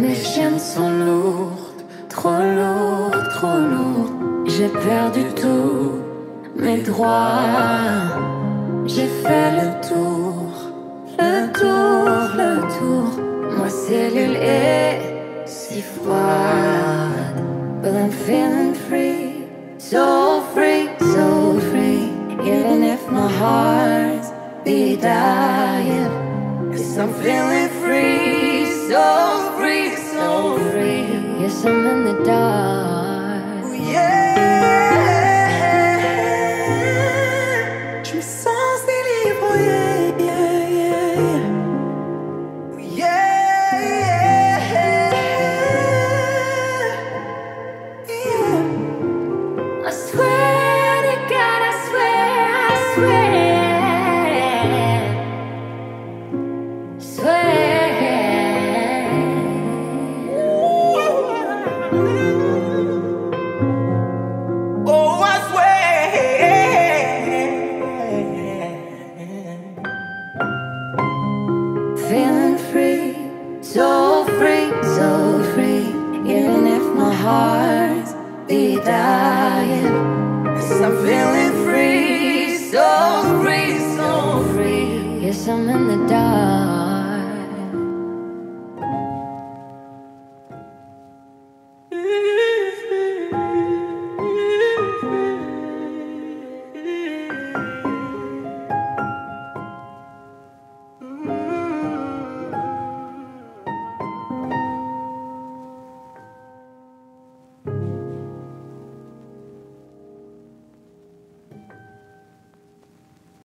Mes chaînes sont lourdes, trop lourdes, trop lourdes. J'ai perdu tout, mes droits. J'ai fait le tour, le tour, le tour. Ma cellule est si froide, but I'm feeling free, so free, so free. Even if my heart be dying, 'cause I'm feeling free, so free, so free. Yes, I'm in the dark. Oh, yeah. Je me sens si libre, yeah, yeah, yeah. Oh, yeah, yeah, yeah. I swear to God, I swear, I swear, swear. Oh, I swear. Feeling free, so free, so free. Even if my heart be dying, 'cause I'm feeling free, so free, so free. Yes, I'm in the dark.